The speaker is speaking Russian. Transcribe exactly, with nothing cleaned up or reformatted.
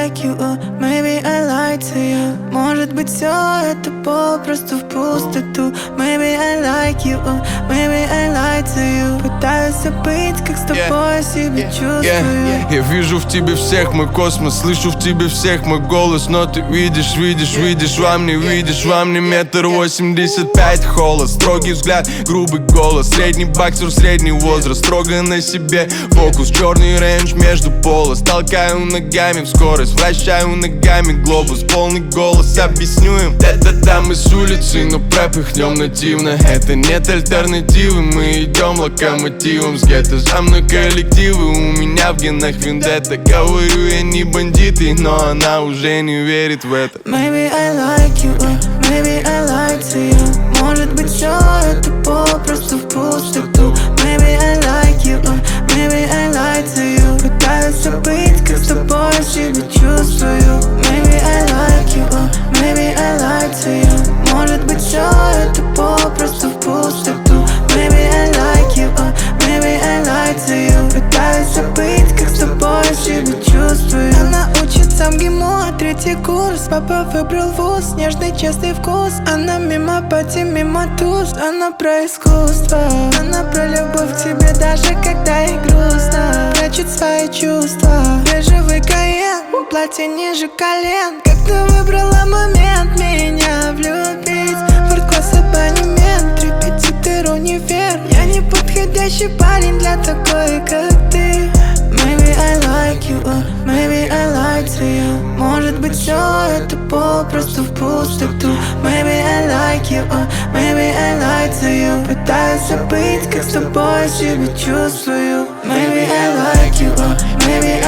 like you, uh, maybe I lied to you. Может быть, все это попросту в пустоту. Maybe I like you, uh, maybe I lied to you. Пытаюсь забыть, как с тобой yeah. себя чувствую. yeah. Я вижу в тебе всех мой космос, слышу в тебе всех мой голос. Но ты видишь, видишь, видишь во мне, видишь во мне метр восемьдесят пять холод. Строгий взгляд, грубый голос, средний боксер, средний возраст. Строго на себе фокус, черный рейндж между полос. Толкаю ногами в скорость, вращаю ногами глобус. Полный голос, объясню им. Да-да-да, мы с улицы, но пропихнем нативно. Это нет альтернативы, мы идем локомотивом с гетто. За мной коллективы, у меня в генах вендетта. Говорю, я не бандит, но она уже не верит в это. Maybe I like you, uh, maybe I lied to you. Может быть, все это попросту в пустоту. Maybe I like you, uh, maybe I lied to you. Пытаюсь забыть, как с тобой себя чувствую. Maybe I like you, uh, maybe I lied to you. Может быть, все это попросту в пустоту. Maybe I like you, uh, maybe I lied to you. Пытаюсь забыть, как с тобой себя чувствую. Она учится в ГИМО, третий курс. Папа выбрал вуз, нежный честный вкус. Она мимо пати, мимо туз. Она про искусство, она про любовь к тебе, даже когда ей грустно. Прячет свои чувства, бежевый каен, платье ниже колен. Как ты выбрала момент меня влюбить? Ворд-класс абонемент, репетитор универ. Я не подходящий парень для такой, как ты. Maybe I like you, uh, maybe I lied to you. Может быть, все это попросту в пустоту. Maybe I like you, uh, maybe I lied to you. Пытаюсь забыть, как с тобой себя чувствую. Maybe I like you, uh, maybe